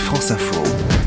France Info.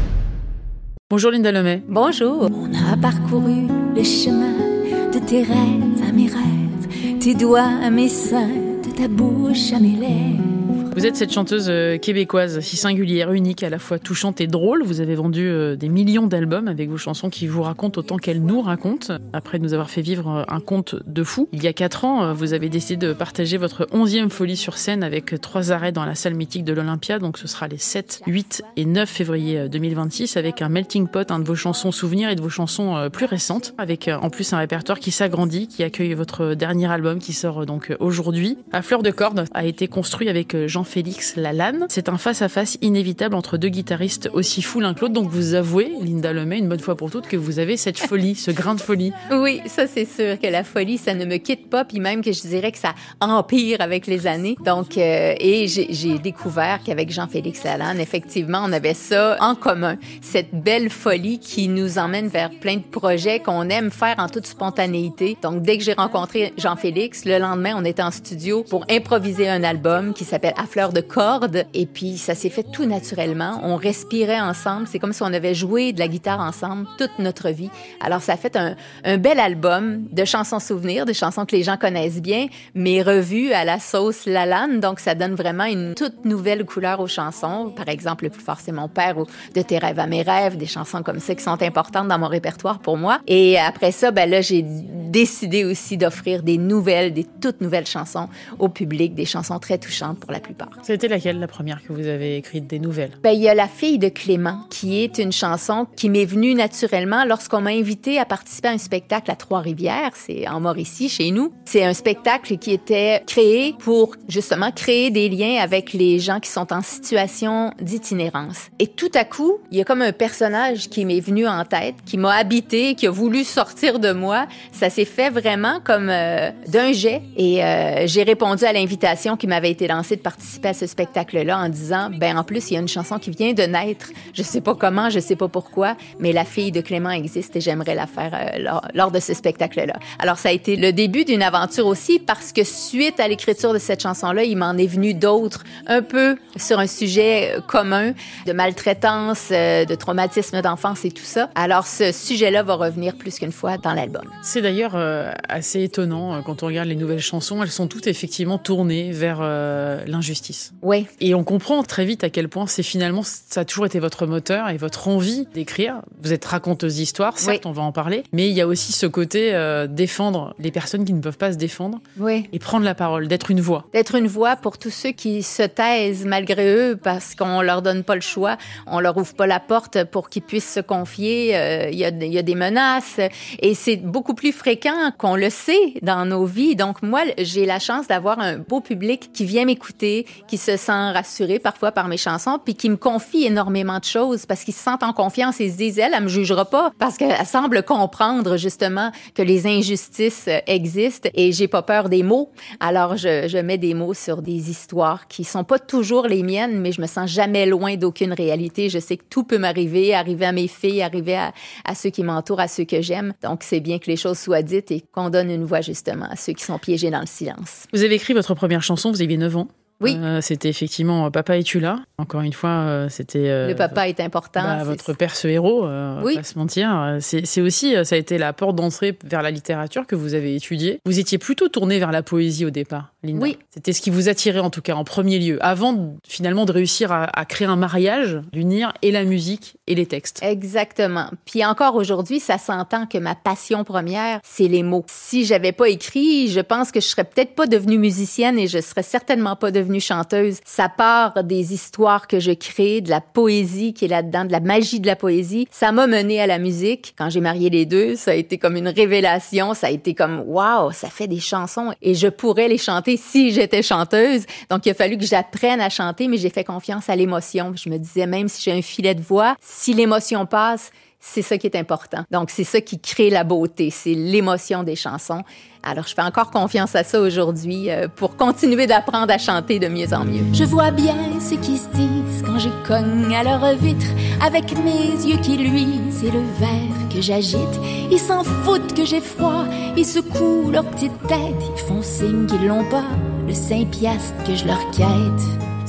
Bonjour Linda Lemay. Bonjour. On a parcouru le chemin de tes rêves à mes rêves, tes doigts à mes seins, de ta bouche à mes lèvres. Vous êtes cette chanteuse québécoise si singulière, unique, à la fois touchante et drôle. Vous avez vendu des millions d'albums avec vos chansons qui vous racontent autant qu'elles nous racontent. Après nous avoir fait vivre un conte de fou, il y a 4 ans, vous avez décidé de partager votre 11e folie sur scène avec 3 arrêts dans la salle mythique de l'Olympia. Donc ce sera les 7, 8 et 9 février 2026 avec un melting pot, de vos chansons souvenirs et de vos chansons plus récentes, avec en plus un répertoire qui s'agrandit, qui accueille votre dernier album qui sort donc aujourd'hui. À fleur de corde a été construit avec Jean-Félix Lalanne. C'est un face-à-face inévitable entre deux guitaristes aussi fous l'un que l'autre. Donc vous avouez, Linda Lemay, une bonne fois pour toutes, que vous avez cette folie, ce grain de folie. Oui, ça c'est sûr que la folie, ça ne me quitte pas, puis même que je dirais que ça empire avec les années. Donc, et j'ai découvert qu'avec Jean-Félix Lalanne, effectivement, on avait ça en commun. Cette belle folie qui nous emmène vers plein de projets qu'on aime faire en toute spontanéité. Donc, dès que j'ai rencontré Jean-Félix, le lendemain, on était en studio pour improviser un album qui s'appelle À fleur de corde. Et puis, ça s'est fait tout naturellement. On respirait ensemble. C'est comme si on avait joué de la guitare ensemble toute notre vie. Alors, ça a fait un bel album de chansons souvenirs, des chansons que les gens connaissent bien, mais revues à la sauce Lalanne. Donc, ça donne vraiment une toute nouvelle couleur aux chansons. Par exemple, Le plus fort, c'est mon père ou De tes rêves à mes rêves, des chansons comme ça qui sont importantes dans mon répertoire pour moi. Et après ça, ben là, j'ai décidé aussi d'offrir des toutes nouvelles chansons au public, des chansons très touchantes pour la plupart. C'était laquelle, la première que vous avez écrite, des nouvelles? Ben, il y a La fille de Clément, qui est une chanson qui m'est venue naturellement lorsqu'on m'a invité à participer à un spectacle à Trois-Rivières, c'est en Mauricie, chez nous. C'est un spectacle qui était créé pour, justement, créer des liens avec les gens qui sont en situation d'itinérance. Et tout à coup, il y a comme un personnage qui m'est venu en tête, qui m'a habité, qui a voulu sortir de moi. Ça s'est fait vraiment comme d'un jet. Et j'ai répondu à l'invitation qui m'avait été lancée de participer à ce spectacle-là en disant, ben en plus, il y a une chanson qui vient de naître. Je sais pas comment, je sais pas pourquoi, mais La fille de Clément existe et j'aimerais la faire lors de ce spectacle-là. Alors, ça a été le début d'une aventure aussi parce que suite à l'écriture de cette chanson-là, il m'en est venu d'autres, un peu sur un sujet commun de maltraitance, de traumatisme d'enfance et tout ça. Alors, ce sujet-là va revenir plus qu'une fois dans l'album. C'est d'ailleurs assez étonnant quand on regarde les nouvelles chansons. Elles sont toutes effectivement tournées vers l'injustice. Oui. Et on comprend très vite à quel point finalement, ça a toujours été votre moteur et votre envie d'écrire. Vous êtes raconteuse d'histoire, certes, oui. On va en parler, mais il y a aussi ce côté défendre les personnes qui ne peuvent pas se défendre, oui. Et prendre la parole, d'être une voix. D'être une voix pour tous ceux qui se taisent malgré eux parce qu'on leur donne pas le choix, on leur ouvre pas la porte pour qu'ils puissent se confier. Il y a des menaces et c'est beaucoup plus fréquent qu'on le sait dans nos vies. Donc moi, j'ai la chance d'avoir un beau public qui vient m'écouter, qui se sent rassuré parfois par mes chansons, puis qui me confie énormément de choses parce qu'ils se sentent en confiance et se disent, elle me jugera pas parce qu'elle semble comprendre justement que les injustices existent et j'ai pas peur des mots. Alors je mets des mots sur des histoires qui sont pas toujours les miennes, mais je me sens jamais loin d'aucune réalité. Je sais que tout peut m'arriver, arriver à mes filles, arriver à ceux qui m'entourent, à ceux que j'aime. Donc c'est bien que les choses soient dites et qu'on donne une voix justement à ceux qui sont piégés dans le silence. Vous avez écrit votre première chanson, vous aviez 9 ans. Oui. C'était effectivement Papa, es-tu là? Encore une fois, c'était... le papa est important. Votre père, ce héros, oui. Pas se mentir. C'est aussi, ça a été la porte d'entrée vers la littérature que vous avez étudiée. Vous étiez plutôt tournée vers la poésie au départ, Linda. Oui. C'était ce qui vous attirait en tout cas en premier lieu, avant finalement de réussir à créer un mariage, d'unir et la musique et les textes. Exactement. Puis encore aujourd'hui, ça s'entend que ma passion première, c'est les mots. Si j'avais pas écrit, je pense que je serais peut-être pas devenue musicienne et je serais certainement pas devenue chanteuse. Ça part des histoires que je crée, de la poésie qui est là-dedans, de la magie de la poésie. Ça m'a menée à la musique. Quand j'ai marié les deux, ça a été comme une révélation. Ça a été comme, waouh, ça fait des chansons et je pourrais les chanter si j'étais chanteuse. Donc, il a fallu que j'apprenne à chanter, mais j'ai fait confiance à l'émotion. Je me disais, même si j'ai un filet de voix, si l'émotion passe, c'est ça qui est important. Donc, c'est ça qui crée la beauté. C'est l'émotion des chansons. Alors, je fais encore confiance à ça aujourd'hui pour continuer d'apprendre à chanter de mieux en mieux. Je vois bien ce qui se disent quand je cogne à leur vitre avec mes yeux qui luisent et le verre que j'agite. Ils s'en foutent que j'ai froid, ils secouent leur petite tête. Ils font signe qu'ils l'ont pas, le 5 piastres que je leur quête.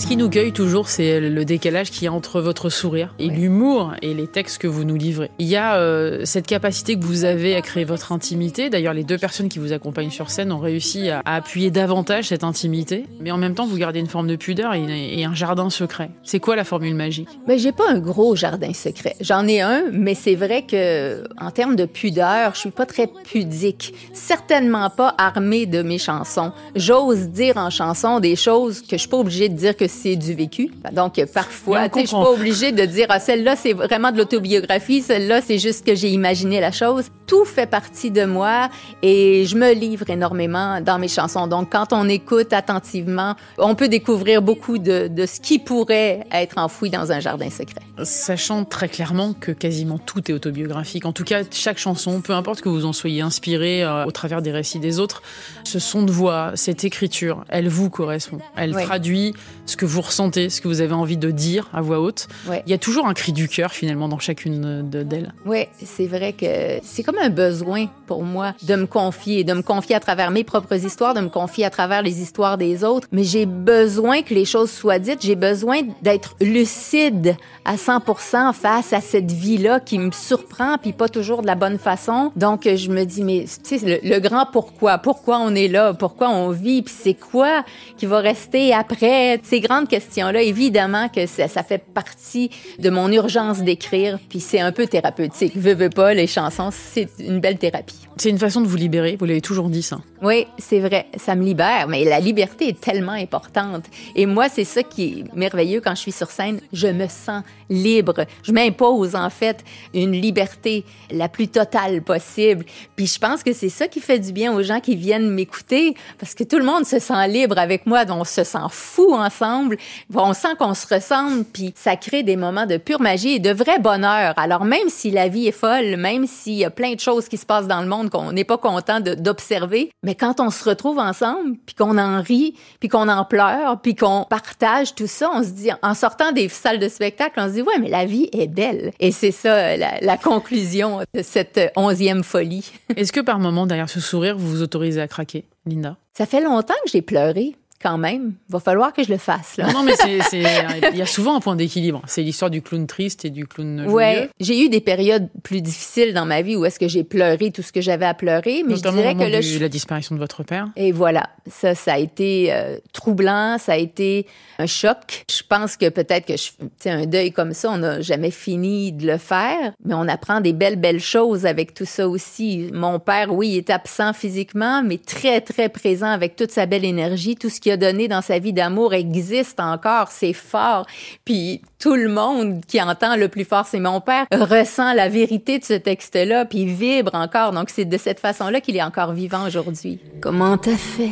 Ce qui nous cueille toujours, c'est le décalage qu'il y a entre votre sourire et l'humour et les textes que vous nous livrez. Il y a cette capacité que vous avez à créer votre intimité. D'ailleurs, les deux personnes qui vous accompagnent sur scène ont réussi à appuyer davantage cette intimité. Mais en même temps, vous gardez une forme de pudeur et un jardin secret. C'est quoi la formule magique? Ben, j'ai pas un gros jardin secret. J'en ai un, mais c'est vrai que en termes de pudeur, je suis pas très pudique. Certainement pas armée de mes chansons. J'ose dire en chanson des choses que je suis pas obligée de dire que c'est du vécu. Donc, parfois, tu sais, je suis pas obligée de dire, ah, celle-là, c'est vraiment de l'autobiographie, celle-là, c'est juste que j'ai imaginé la chose. Tout fait partie de moi et je me livre énormément dans mes chansons. Donc, quand on écoute attentivement, on peut découvrir beaucoup de ce qui pourrait être enfoui dans un jardin secret. Sachant très clairement que quasiment tout est autobiographique. En tout cas, chaque chanson, peu importe que vous en soyez inspiré au travers des récits des autres, ce son de voix, cette écriture, elle vous correspond. Elle traduit ce que vous ressentez, ce que vous avez envie de dire à voix haute. Il y a toujours un cri du cœur, finalement, dans chacune d'elles. Oui, c'est vrai que c'est comme un besoin pour moi de me confier à travers mes propres histoires, de me confier à travers les histoires des autres. Mais j'ai besoin que les choses soient dites. J'ai besoin d'être lucide à 100% face à cette vie-là qui me surprend, puis pas toujours de la bonne façon. Donc, je me dis, mais tu sais, le grand pourquoi on est là, pourquoi on vit, puis c'est quoi qui va rester après? Ces grandes questions-là, évidemment que ça fait partie de mon urgence d'écrire, puis c'est un peu thérapeutique. Veux pas, les chansons, c'est une belle thérapie. C'est une façon de vous libérer, vous l'avez toujours dit ça. Oui, c'est vrai, ça me libère, mais la liberté est tellement importante. Et moi, c'est ça qui est merveilleux quand je suis sur scène, je me sens libre. Je m'impose, en fait, une liberté la plus totale possible. Puis je pense que c'est ça qui fait du bien aux gens qui viennent m'écouter, parce que tout le monde se sent libre avec moi, donc on se sent fou ensemble. On sent qu'on se ressemble, puis ça crée des moments de pure magie et de vrai bonheur. Alors même si la vie est folle, même s'il y a plein de choses qui se passent dans le monde qu'on n'est pas content d'observer, mais quand on se retrouve ensemble, puis qu'on en rit, puis qu'on en pleure, puis qu'on partage tout ça, on se dit, en sortant des salles de spectacle, on se dit, ouais, mais la vie est belle. Et c'est ça, la conclusion de cette 11e folie. Est-ce que par moment, derrière ce sourire, vous vous autorisez à craquer, Linda? Ça fait longtemps que j'ai pleuré. Quand même, va falloir que je le fasse. Là. Non, mais il y a souvent un point d'équilibre. C'est l'histoire du clown triste et du clown joyeux. Ouais, j'ai eu des périodes plus difficiles dans ma vie où est-ce que j'ai pleuré tout ce que j'avais à pleurer, mais notamment je dirais au moment que la disparition de votre père. Et voilà, ça a été troublant, ça a été un choc. Je pense que peut-être que un deuil comme ça, on n'a jamais fini de le faire, mais on apprend des belles choses avec tout ça aussi. Mon père, oui, il est absent physiquement, mais très très présent avec toute sa belle énergie, tout ce qu'il a donné dans sa vie d'amour existe encore, c'est fort. Puis tout le monde qui entend le plus fort, c'est mon père, ressent la vérité de ce texte-là, puis vibre encore. Donc c'est de cette façon-là qu'il est encore vivant aujourd'hui. Comment t'as fait,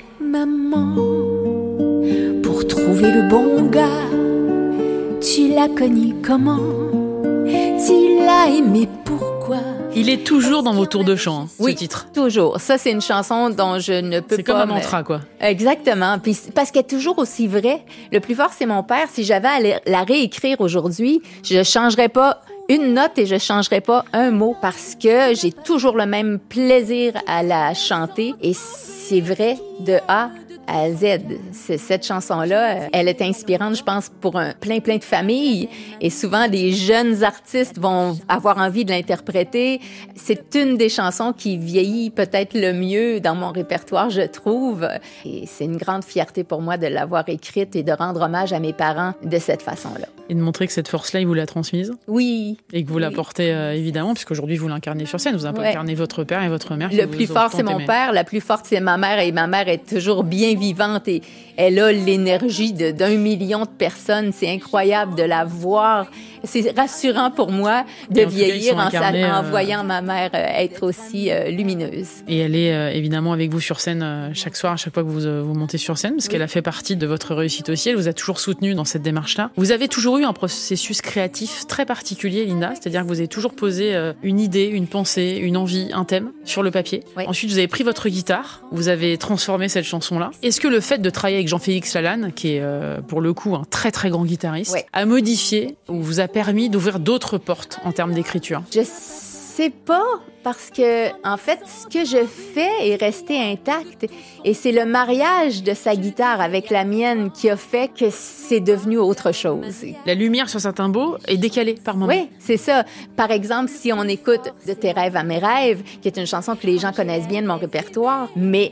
maman, pour trouver le bon gars? Tu l'as connu comment? Tu l'as aimé pourquoi? Il est toujours dans vos tours de chant, ce titre. Toujours. Ça, c'est une chanson dont je ne peux pas... C'est comme un mantra, quoi. Exactement. Puis parce qu'elle est toujours aussi vraie. Le plus fort, c'est mon père. Si j'avais à la réécrire aujourd'hui, je changerais pas une note et je changerais pas un mot parce que j'ai toujours le même plaisir à la chanter. Et c'est vrai de A à Z. Cette chanson-là, elle est inspirante, je pense, pour plein de familles. Et souvent, des jeunes artistes vont avoir envie de l'interpréter. C'est une des chansons qui vieillit peut-être le mieux dans mon répertoire, je trouve. Et c'est une grande fierté pour moi de l'avoir écrite et de rendre hommage à mes parents de cette façon-là. Et de montrer que cette force-là, il vous l'a transmise. Oui. Et que vous la portez, évidemment, puisqu'aujourd'hui, vous l'incarnez sur scène. Vous incarnez votre père et votre mère. Le plus fort, c'est mon père. La plus forte, c'est ma mère. Et ma mère est toujours bien vivante et elle a l'énergie d'1 million de personnes. C'est incroyable de la voir. C'est rassurant pour moi de vieillir en voyant ma mère être aussi lumineuse. Et elle est évidemment avec vous sur scène chaque soir, à chaque fois que vous montez sur scène, parce qu'elle a fait partie de votre réussite aussi. Elle vous a toujours soutenu dans cette démarche-là. Vous avez toujours eu un processus créatif très particulier, Linda, c'est-à-dire que vous avez toujours posé une idée, une pensée, une envie, un thème sur le papier. Oui. Ensuite, vous avez pris votre guitare, vous avez transformé cette chanson-là. Est-ce que le fait de travailler avec Jean-Félix Lalanne, qui est pour le coup un très très grand guitariste, a modifié ou vous a permis d'ouvrir d'autres portes en termes d'écriture? Je sais pas. parce que, en fait, ce que je fais est resté intact et c'est le mariage de sa guitare avec la mienne qui a fait que c'est devenu autre chose. La lumière sur certains baux est décalée par moments. Oui, c'est ça. Par exemple, si on écoute « De tes rêves à mes rêves », qui est une chanson que les gens connaissent bien de mon répertoire, mais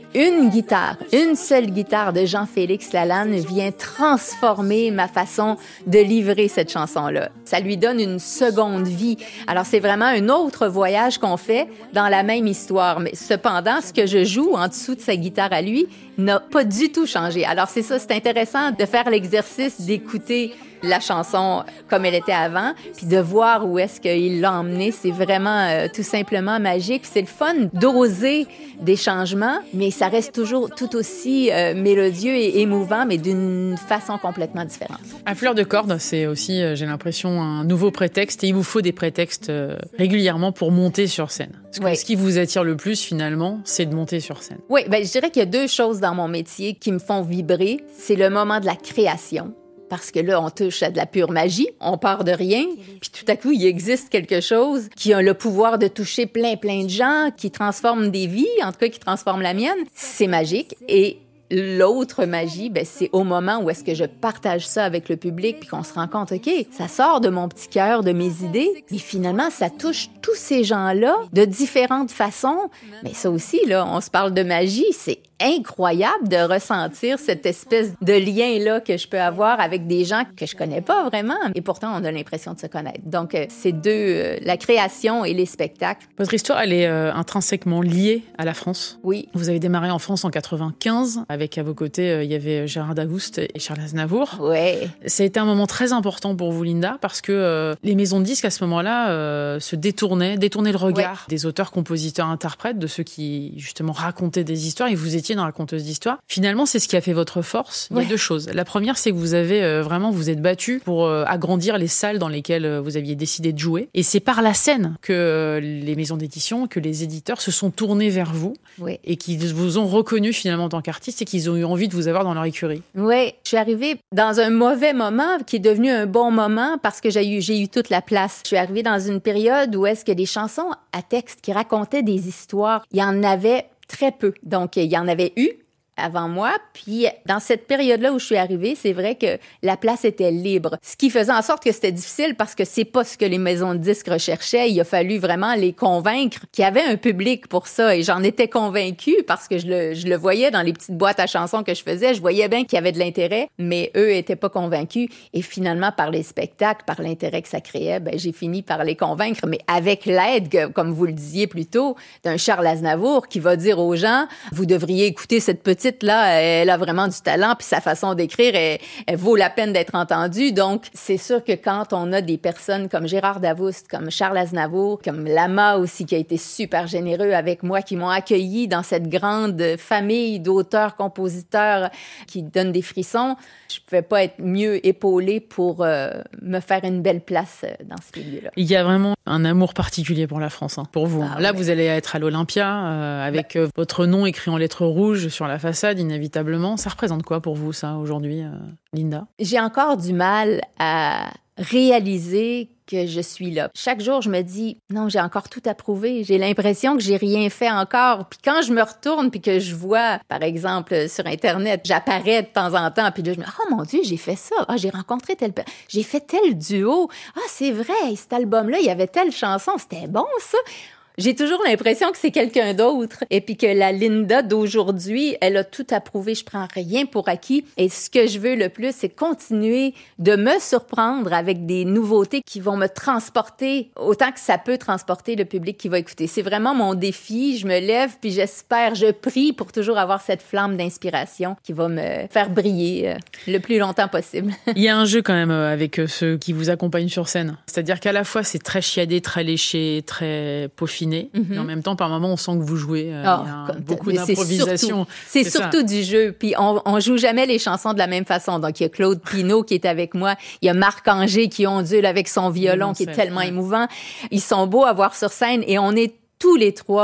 une seule guitare de Jean-Félix Lalanne vient transformer ma façon de livrer cette chanson-là. Ça lui donne une seconde vie. Alors, c'est vraiment un autre voyage qu'on fait dans la même histoire. Mais cependant, ce que je joue en dessous de sa guitare à lui n'a pas du tout changé. Alors, c'est ça, c'est intéressant de faire l'exercice d'écouter la chanson comme elle était avant, puis de voir où est-ce qu'il l'a emmenée. C'est vraiment tout simplement magique. C'est le fun d'oser des changements, mais ça reste toujours tout aussi mélodieux et émouvant, mais d'une façon complètement différente. À fleur de corde, c'est aussi, j'ai l'impression, un nouveau prétexte, et il vous faut des prétextes régulièrement pour monter sur scène. Ce qui vous attire le plus, finalement, c'est de monter sur scène. Oui, je dirais qu'il y a deux choses dans mon métier qui me font vibrer. C'est le moment de la création. Parce que là, on touche à de la pure magie, on part de rien, puis tout à coup, il existe quelque chose qui a le pouvoir de toucher plein de gens, qui transforme des vies, en tout cas qui transforme la mienne. C'est magique. Et l'autre magie, c'est au moment où est-ce que je partage ça avec le public puis qu'on se rend compte, OK, ça sort de mon petit cœur, de mes idées, mais finalement, ça touche tous ces gens-là de différentes façons. Mais ça aussi, là, on se parle de magie, c'est incroyable de ressentir cette espèce de lien-là que je peux avoir avec des gens que je connais pas vraiment. Et pourtant, on a l'impression de se connaître. Donc, c'est deux, la création et les spectacles. Votre histoire, elle est intrinsèquement liée à la France. Oui. Vous avez démarré en France en 95. Avec à vos côtés, il y avait Gérard Dagouste et Charles Aznavour. Ouais. Ça a été un moment très important pour vous, Linda, parce que les maisons de disques, à ce moment-là, se détournaient le regard des auteurs, compositeurs, interprètes, de ceux qui, justement, racontaient des histoires. Et vous étiez une raconteuse d'histoire. Finalement, c'est ce qui a fait votre force. Il y a deux choses. La première, c'est que vous avez vous êtes battu pour agrandir les salles dans lesquelles vous aviez décidé de jouer. Et c'est par la scène que les maisons d'édition, que les éditeurs se sont tournés vers vous et qui vous ont reconnu finalement en tant qu'artiste et qu'ils ont eu envie de vous avoir dans leur écurie. Oui, je suis arrivée dans un mauvais moment qui est devenu un bon moment parce que j'ai eu toute la place. Je suis arrivée dans une période où est-ce que des chansons à texte qui racontaient des histoires, il y en avait très peu. Donc, il y en avait eu avant moi. Puis, dans cette période-là où je suis arrivée, c'est vrai que la place était libre. Ce qui faisait en sorte que c'était difficile parce que c'est pas ce que les maisons de disques recherchaient. Il a fallu vraiment les convaincre qu'il y avait un public pour ça. Et j'en étais convaincue parce que je le voyais dans les petites boîtes à chansons que je faisais. Je voyais bien qu'il y avait de l'intérêt, mais eux étaient pas convaincus. Et finalement, par les spectacles, par l'intérêt que ça créait, j'ai fini par les convaincre, mais avec l'aide, comme vous le disiez plus tôt, d'un Charles Aznavour qui va dire aux gens, vous devriez écouter cette petite là, elle a vraiment du talent, puis sa façon d'écrire, elle vaut la peine d'être entendue. Donc, c'est sûr que quand on a des personnes comme Gérard Dagouste, comme Charles Aznavour, comme Lama aussi, qui a été super généreux avec moi, qui m'ont accueilli dans cette grande famille d'auteurs, compositeurs qui donnent des frissons, je pouvais pas être mieux épaulée pour me faire une belle place dans ce milieu-là. Il y a vraiment un amour particulier pour la France, pour vous. Là, vous allez être à l'Olympia avec votre nom écrit en lettres rouges sur la façade, inévitablement. Ça représente quoi pour vous, ça, aujourd'hui, Linda? J'ai encore du mal à réaliser que je suis là. Chaque jour, je me dis, non, j'ai encore tout à prouver. J'ai l'impression que j'ai rien fait encore. Puis quand je me retourne puis que je vois, par exemple, sur Internet, j'apparais de temps en temps, puis là, je me dis, oh mon Dieu, j'ai fait ça. Ah, j'ai rencontré j'ai fait tel duo. Ah, c'est vrai, cet album-là, il y avait telle chanson. C'était bon, ça. J'ai toujours l'impression que c'est quelqu'un d'autre et puis que la Linda d'aujourd'hui, elle a tout à prouver. Je prends rien pour acquis et ce que je veux le plus, c'est continuer de me surprendre avec des nouveautés qui vont me transporter autant que ça peut transporter le public qui va écouter. C'est vraiment mon défi. Je me lève puis j'espère, je prie pour toujours avoir cette flamme d'inspiration qui va me faire briller le plus longtemps possible. Il y a un jeu quand même avec ceux qui vous accompagnent sur scène. C'est-à-dire qu'à la fois, c'est très chiadé, très léché, très peaufiné. Mais en même temps, par moments, on sent que vous jouez. Il y a beaucoup d'improvisation. C'est surtout du jeu. Puis on joue jamais les chansons de la même façon. Donc, il y a Claude Pinault qui est avec moi. Il y a Marc Anger qui ondule avec son violon qui est tellement émouvant. Ils sont beaux à voir sur scène et on est tous les trois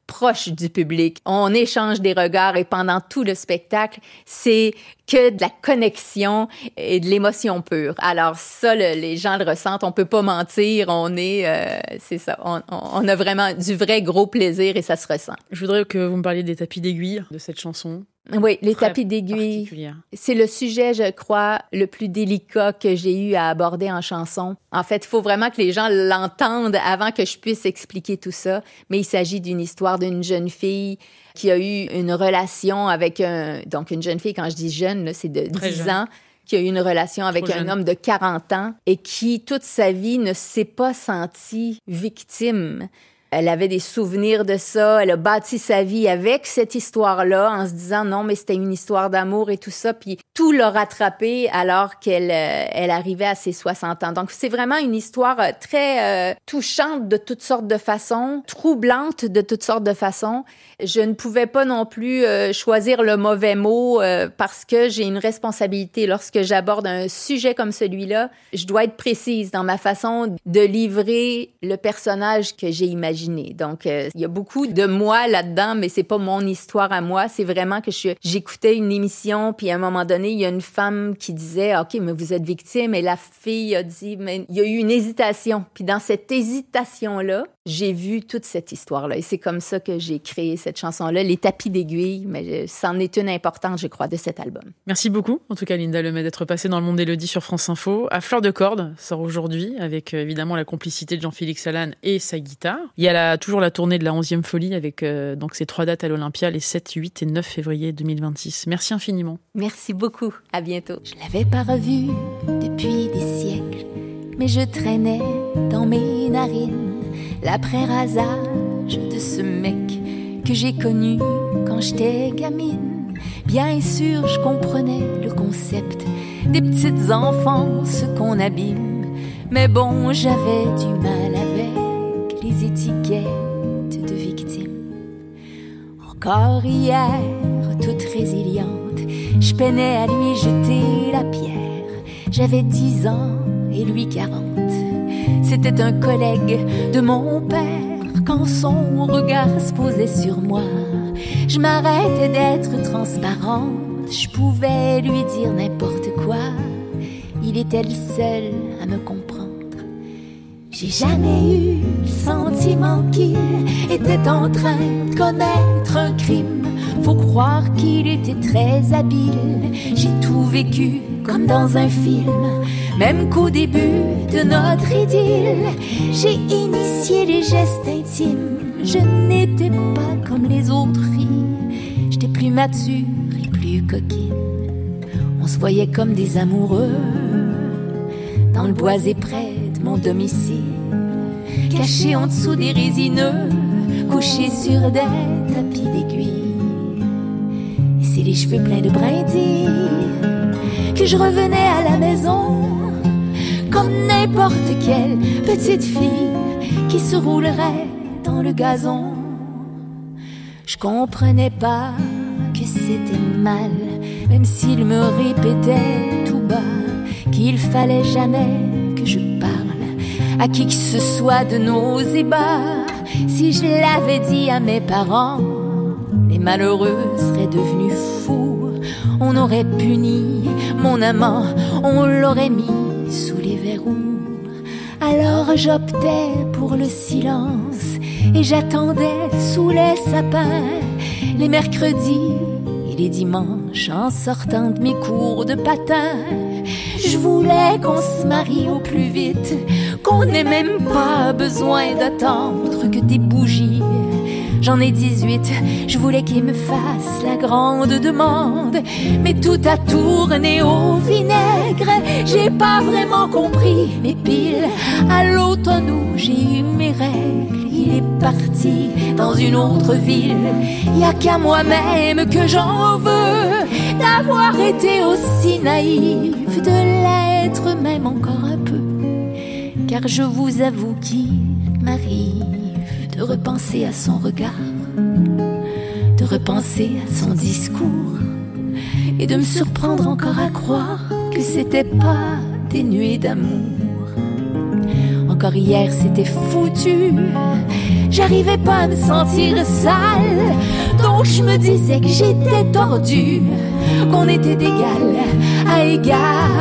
proche du public. On échange des regards et pendant tout le spectacle, c'est que de la connexion et de l'émotion pure. Alors ça, les gens le ressentent, on peut pas mentir, c'est ça, on a vraiment du vrai gros plaisir et ça se ressent. Je voudrais que vous me parliez des tapis d'aiguille de cette chanson. Oui, les tapis d'aiguille, c'est le sujet, je crois, le plus délicat que j'ai eu à aborder en chanson. En fait, il faut vraiment que les gens l'entendent avant que je puisse expliquer tout ça. Mais il s'agit d'une histoire d'une jeune fille qui a eu une relation avec donc une jeune fille, quand je dis jeune, là, c'est de 10 ans, qui a eu une relation avec un homme de 40 ans et qui, toute sa vie, ne s'est pas sentie victime. Elle avait des souvenirs de ça. Elle a bâti sa vie avec cette histoire-là en se disant non, mais c'était une histoire d'amour et tout ça. Puis tout l'a rattrapé alors qu'elle arrivait à ses 60 ans. Donc, c'est vraiment une histoire très touchante de toutes sortes de façons, troublante de toutes sortes de façons. Je ne pouvais pas non plus choisir le mauvais mot parce que j'ai une responsabilité. Lorsque j'aborde un sujet comme celui-là, je dois être précise dans ma façon de livrer le personnage que j'ai imaginé. Donc, il y a beaucoup de moi là-dedans, mais c'est pas mon histoire à moi. C'est vraiment que j'écoutais une émission, puis à un moment donné, il y a une femme qui disait « OK, mais vous êtes victime », et la fille a dit « Mais il y a eu une hésitation ». Puis dans cette hésitation-là, j'ai vu toute cette histoire-là. Et c'est comme ça que j'ai créé cette chanson-là, Les tapis d'aiguille, mais c'en est une importante, je crois, de cet album. Merci beaucoup, en tout cas, Linda Lemay, d'être passée dans le monde d'Élodie sur France Info. À fleur de corde sort aujourd'hui, avec évidemment la complicité de Jean-Félix Alane et sa guitare. Il y a toujours la tournée de la 11e folie avec donc ces 3 dates à l'Olympia, les 7, 8 et 9 février 2026. Merci infiniment. Merci beaucoup. À bientôt. Je l'avais pas revu depuis des siècles, mais je traînais dans mes narines l'après-rasage de ce mec que j'ai connu quand j'étais gamine. Bien sûr, je comprenais le concept des petites enfances qu'on abîme, mais bon, j'avais du mal avec les étiquettes de victimes. Encore hier, toute résiliente, je peinais à lui jeter la pierre. J'avais 10 ans et lui 40. C'était un collègue de mon père. Quand son regard se posait sur moi, je m'arrêtais d'être transparente. Je pouvais lui dire n'importe quoi. Il était le seul à me comprendre. J'ai jamais eu le sentiment qu'il était en train de commettre un crime. Faut croire qu'il était très habile. J'ai tout vécu comme dans un film. Même qu'au début de notre idylle, j'ai initié les gestes intimes. Je n'étais pas comme les autres filles. J'étais plus mature et plus coquine. On se voyait comme des amoureux dans le boisé près de mon domicile, cachés en dessous des résineux, couchés sur des tapis d'aiguille. Et c'est les cheveux pleins de brindilles que je revenais à la maison comme n'importe quelle petite fille qui se roulerait dans le gazon. Je comprenais pas que c'était mal, même s'il me répétait tout bas qu'il fallait jamais que je parle à qui que ce soit de nos ébats. Si je l'avais dit à mes parents, les malheureux seraient devenus fous. On aurait puni mon amant, on l'aurait mis sous les verrous. Alors j'optais pour le silence et j'attendais sous les sapins les mercredis et les dimanches en sortant de mes cours de patin. Je voulais qu'on se marie au plus vite, qu'on n'ait même pas besoin d'attendre que des bougies. J'en ai 18, je voulais qu'il me fasse la grande demande, mais tout a tourné au vinaigre. J'ai pas vraiment compris mes piles. À l'automne où j'ai eu mes règles, il est parti dans une autre ville. Y a qu'à moi-même que j'en veux d'avoir été aussi naïf, de l'être même encore un peu. Car je vous avoue qu'il m'arrive de repenser à son regard, de repenser à son discours et de me surprendre encore à croire que c'était pas dénué d'amour. Encore hier c'était foutu, j'arrivais pas à me sentir sale. Donc je me disais que j'étais tordue, qu'on était d'égal à égal.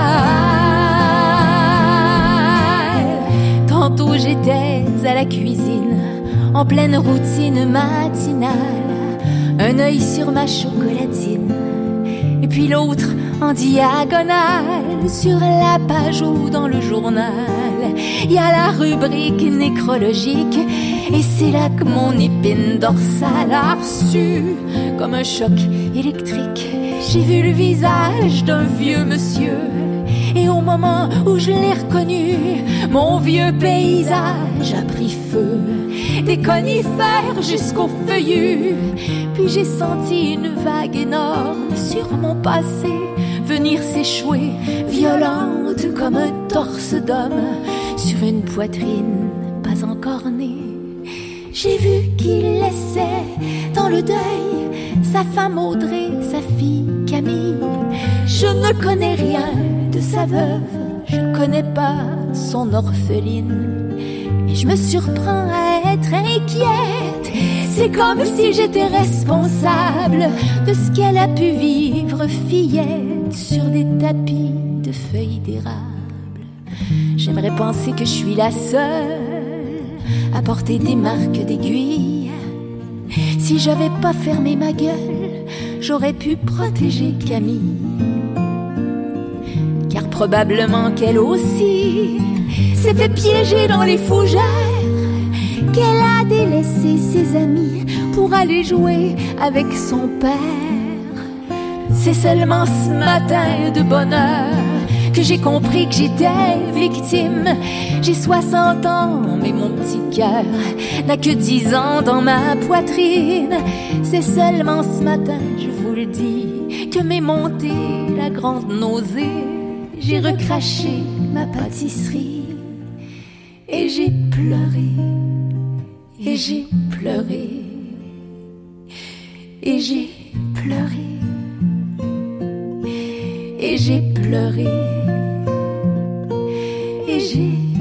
Tantôt j'étais à la cuisine, en pleine routine matinale, un œil sur ma chocolatine, et puis l'autre en diagonale, sur la page ou dans le journal, il y a la rubrique nécrologique, et c'est là que mon épine dorsale a reçu comme un choc électrique. J'ai vu le visage d'un vieux monsieur, et au moment où je l'ai reconnu, mon vieux paysage a pris feu, des conifères jusqu'aux feuillus. Puis j'ai senti une vague énorme sur mon passé venir s'échouer, violente comme un torse d'homme sur une poitrine pas encore née. J'ai vu qu'il laissait dans le deuil sa femme Audrey, sa fille Camille. Je ne connais rien de sa veuve, je ne connais pas son orpheline, et je me surprends à être inquiète. C'est comme si j'étais responsable de ce qu'elle a pu vivre, fillette, sur des tapis de feuilles d'érable. J'aimerais penser que je suis la seule à porter des marques d'aiguille. Si j'avais pas fermé ma gueule, j'aurais pu protéger Camille. Car probablement qu'elle aussi s'est fait piéger dans les fougères, qu'elle a délaissé ses amis pour aller jouer avec son père. C'est seulement ce matin de bonheur que j'ai compris que j'étais victime. J'ai 60 ans, mais mon petit cœur n'a que 10 ans dans ma poitrine. C'est seulement ce matin, je vous le dis, que m'est montée la grande nausée. J'ai recraché ma pâtisserie et j'ai pleuré, et j'ai pleuré, et j'ai pleuré, et j'ai pleuré, et j'ai